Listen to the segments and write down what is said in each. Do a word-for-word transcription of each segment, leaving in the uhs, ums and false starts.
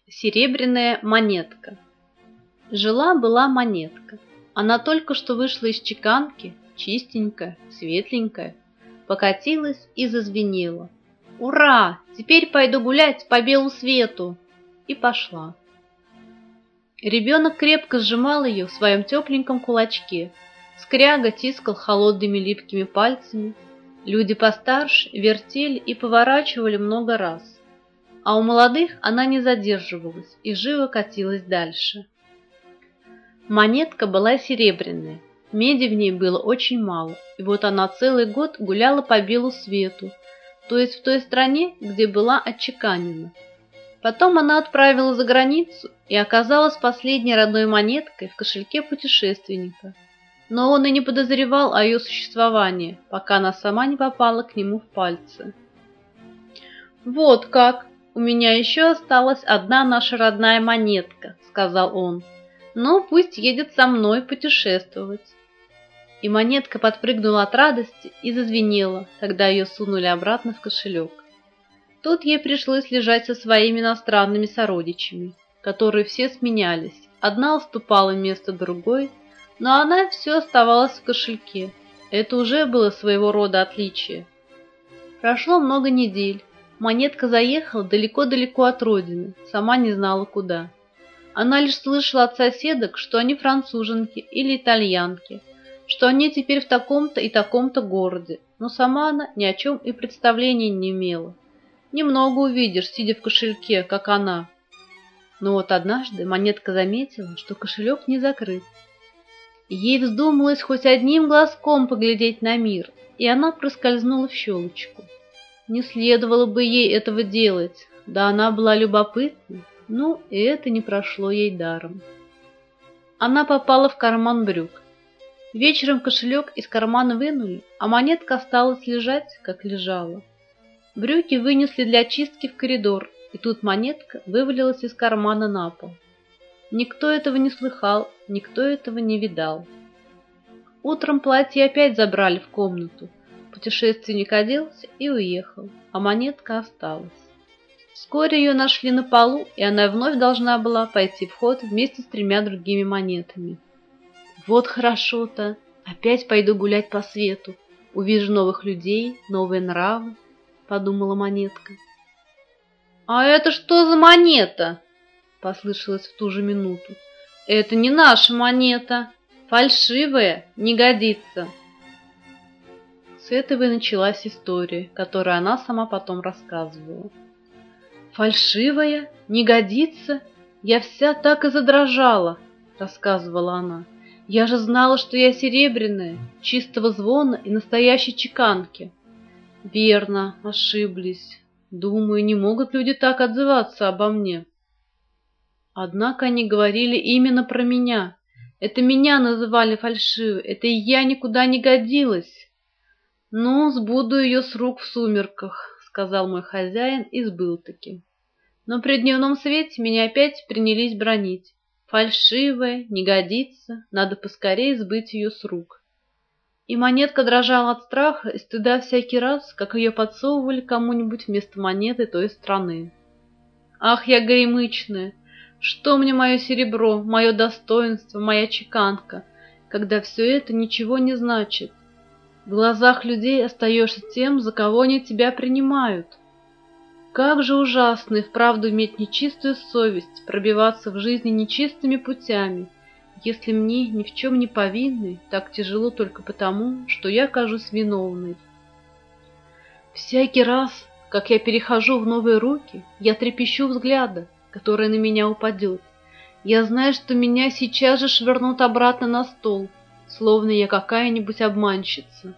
Серебряная монетка. Жила-была монетка. Она только что вышла из чеканки, чистенькая, светленькая, покатилась и зазвенела. «Ура! Теперь пойду гулять по белу свету!» И пошла. Ребенок крепко сжимал ее в своем тепленьком кулачке. Скряга тискал холодными липкими пальцами. Люди постарше вертели и поворачивали много раз. А у молодых она не задерживалась и живо катилась дальше. Монетка была серебряная, меди в ней было очень мало, и вот она целый год гуляла по белу свету, то есть в той стране, где была отчеканена. Потом она отправилась за границу и оказалась последней родной монеткой в кошельке путешественника, но он и не подозревал о ее существовании, пока она сама не попала к нему в пальцы. «Вот как! У меня еще осталась одна наша родная монетка», — сказал он. «Ну, пусть едет со мной путешествовать». И монетка подпрыгнула от радости и зазвенела, когда ее сунули обратно в кошелек. Тут ей пришлось лежать со своими иностранными сородичами, которые все сменялись. Одна уступала место другой, но она все оставалась в кошельке. Это уже было своего рода отличие. Прошло много недель. Монетка заехала далеко-далеко от родины, сама не знала куда. Она лишь слышала от соседок, что они француженки или итальянки, что они теперь в таком-то и таком-то городе, но сама она ни о чем и представления не имела. Немного увидишь, сидя в кошельке, как она. Но вот однажды монетка заметила, что кошелек не закрыт. Ей вздумалось хоть одним глазком поглядеть на мир, и она проскользнула в щелочку. Не следовало бы ей этого делать, да она была любопытна, ну и это не прошло ей даром. Она попала в карман брюк. Вечером кошелек из кармана вынули, а монетка осталась лежать, как лежала. Брюки вынесли для чистки в коридор, и тут монетка вывалилась из кармана на пол. Никто этого не слыхал, никто этого не видал. Утром платье опять забрали в комнату. Путешественник оделся и уехал, а монетка осталась. Вскоре ее нашли на полу, и она вновь должна была пойти в ход вместе с тремя другими монетами. «Вот хорошо-то! Опять пойду гулять по свету, увижу новых людей, новые нравы», — подумала монетка. «А это что за монета?» — послышалось в ту же минуту. «Это не наша монета, фальшивая, не годится». С этого и началась история, которую она сама потом рассказывала. «Фальшивая? Не годится? Я вся так и задрожала», — рассказывала она. «Я же знала, что я серебряная, чистого звона и настоящей чеканки». «Верно, ошиблись. Думаю, не могут люди так отзываться обо мне». Однако они говорили именно про меня. Это меня называли фальшивой, это и я никуда не годилась. «Ну, сбуду ее с рук в сумерках», — сказал мой хозяин и сбыл-таки. Но при дневном свете меня опять принялись бранить. Фальшивая, не годится, надо поскорее сбыть ее с рук. И монетка дрожала от страха и стыда всякий раз, как ее подсовывали кому-нибудь вместо монеты той страны. «Ах, я горемычная! Что мне мое серебро, мое достоинство, моя чеканка, когда все это ничего не значит? В глазах людей остаешься тем, за кого они тебя принимают. Как же ужасно и вправду иметь нечистую совесть, пробиваться в жизни нечистыми путями, если мне, ни в чем не повинной, так тяжело только потому, что я кажусь виновной. Всякий раз, как я перехожу в новые руки, я трепещу взгляда, который на меня упадет. Я знаю, что меня сейчас же швырнут обратно на стол, словно я какая-нибудь обманщица.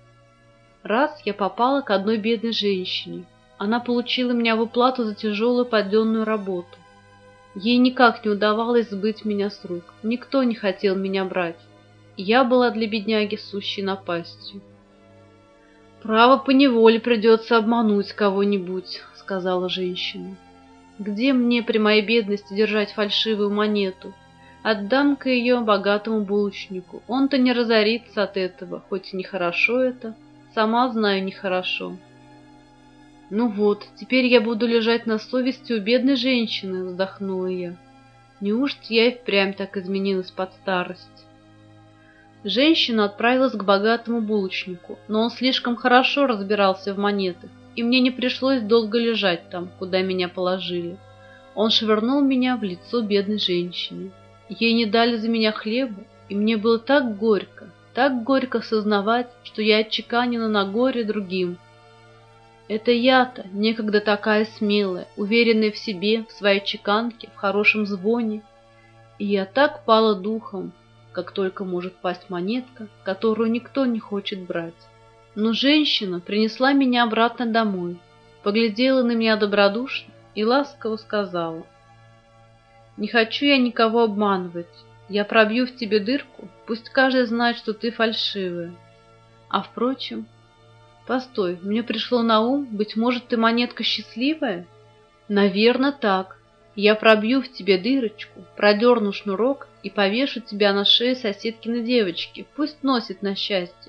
Раз я попала к одной бедной женщине. Она получила меня в уплату за тяжелую подъемную работу. Ей никак не удавалось сбыть меня с рук. Никто не хотел меня брать. Я была для бедняги сущей напастью. «Право, поневоле придется обмануть кого-нибудь», — сказала женщина. «Где мне при моей бедности держать фальшивую монету? Отдам-ка ее богатому булочнику. Он-то не разорится от этого, хоть и нехорошо это. Сама знаю, нехорошо». «Ну вот, теперь я буду лежать на совести у бедной женщины», — вздохнула я. «Неужто я и впрямь так изменилась под старость?» Женщина отправилась к богатому булочнику, но он слишком хорошо разбирался в монетах, и мне не пришлось долго лежать там, куда меня положили. Он швырнул меня в лицо бедной женщине. Ей не дали за меня хлеба, и мне было так горько, так горько сознавать, что я отчеканена на горе другим. Это я-то, некогда такая смелая, уверенная в себе, в своей чеканке, в хорошем звоне. И я так пала духом, как только может пасть монетка, которую никто не хочет брать. Но женщина принесла меня обратно домой, поглядела на меня добродушно и ласково сказала: «Не хочу я никого обманывать. Я пробью в тебе дырку, пусть каждый знает, что ты фальшивая. А впрочем, постой, мне пришло на ум, быть может, ты монетка счастливая? Наверно, так. Я пробью в тебе дырочку, продерну шнурок и повешу тебя на шею соседкиной девочки, пусть носит на счастье».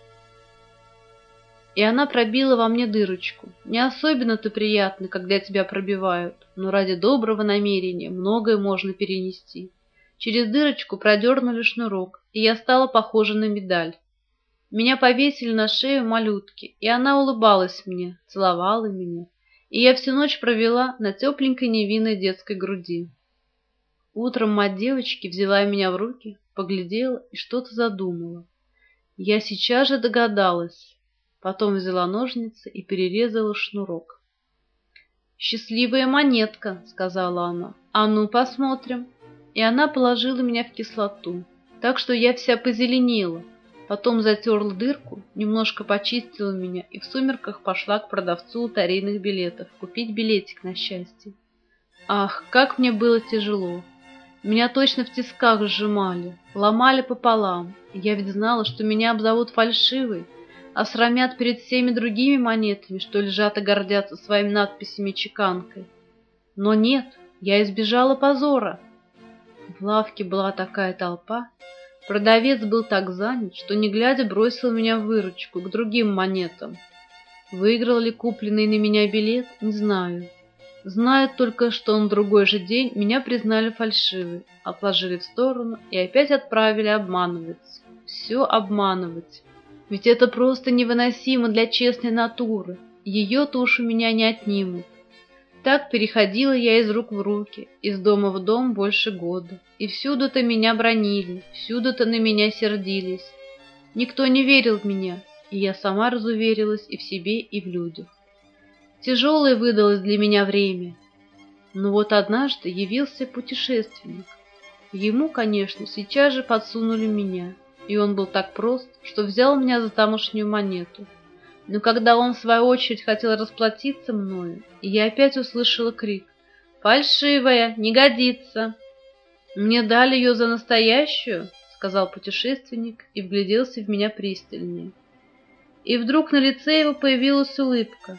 И она пробила во мне дырочку. Не особенно-то приятно, когда тебя пробивают, но ради доброго намерения многое можно перенести. Через дырочку продернули шнурок, и я стала похожа на медаль. Меня повесили на шею малютки, и она улыбалась мне, целовала меня, и я всю ночь провела на тепленькой невинной детской груди. Утром мать девочки взяла меня в руки, поглядела и что-то задумала. Я сейчас же догадалась. Потом взяла ножницы и перерезала шнурок. «Счастливая монетка», — сказала она. «А ну, посмотрим». И она положила меня в кислоту, так что я вся позеленела. Потом затерла дырку, немножко почистила меня и в сумерках пошла к продавцу лотерейных билетов купить билетик на счастье. Ах, как мне было тяжело! Меня точно в тисках сжимали, ломали пополам. Я ведь знала, что меня обзовут фальшивой, а срамят перед всеми другими монетами, что лежат и гордятся своими надписями чеканкой. Но нет, я избежала позора. В лавке была такая толпа, продавец был так занят, что не глядя бросил меня в выручку к другим монетам. Выиграл ли купленный на меня билет, не знаю. Знаю только, что на другой же день меня признали фальшивой, отложили в сторону и опять отправили обманывать. Все обманывать. Ведь это просто невыносимо для честной натуры. Ее-то уж у меня не отнимут. Так переходила я из рук в руки, из дома в дом больше года. И всюду-то меня бранили, всюду-то на меня сердились. Никто не верил в меня, и я сама разуверилась и в себе, и в людях. Тяжелое выдалось для меня время. Но вот однажды явился путешественник. Ему, конечно, сейчас же подсунули меня, и он был так прост, что взял меня за тамошнюю монету. Но когда он, в свою очередь, хотел расплатиться мною, я опять услышала крик: «Фальшивая, не годится!» «Мне дали ее за настоящую», — сказал путешественник и вгляделся в меня пристальнее. И вдруг на лице его появилась улыбка.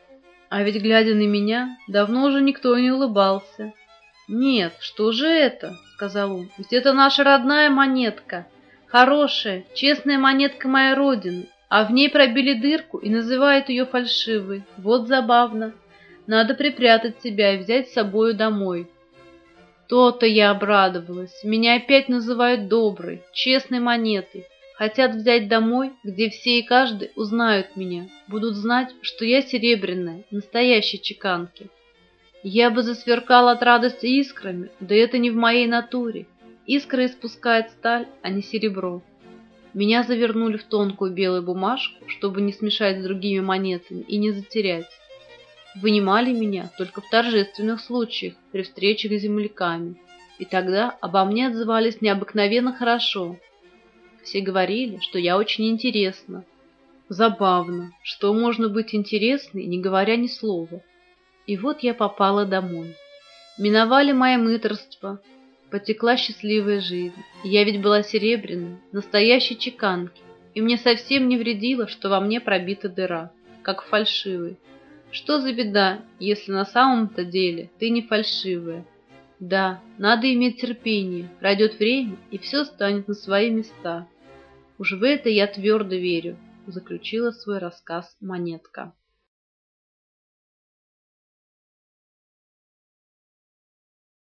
А ведь, глядя на меня, давно уже никто не улыбался. «Нет, что же это?» — сказал он. «Ведь это наша родная монетка, хорошая, честная монетка моей родины, а в ней пробили дырку и называют ее фальшивой. Вот забавно. Надо припрятать себя и взять с собою домой». То-то я обрадовалась. Меня опять называют доброй, честной монетой. Хотят взять домой, где все и каждый узнают меня, будут знать, что я серебряная, настоящей чеканки. Я бы засверкала от радости искрами, да это не в моей натуре. Искра испускает сталь, а не серебро. Меня завернули в тонкую белую бумажку, чтобы не смешать с другими монетами и не затерять. Вынимали меня только в торжественных случаях, при встречах с земляками, и тогда обо мне отзывались необыкновенно хорошо. Все говорили, что я очень интересна. Забавно, что можно быть интересной, не говоря ни слова. И вот я попала домой. Миновали мои мытарства, потекла счастливая жизнь. Я ведь была серебряной, настоящей чеканки, и мне совсем не вредило, что во мне пробита дыра, как фальшивой. Что за беда, если на самом-то деле ты не фальшивая? Да, надо иметь терпение, пройдет время, и все станет на свои места. Уж в это я твердо верю, заключила свой рассказ монетка.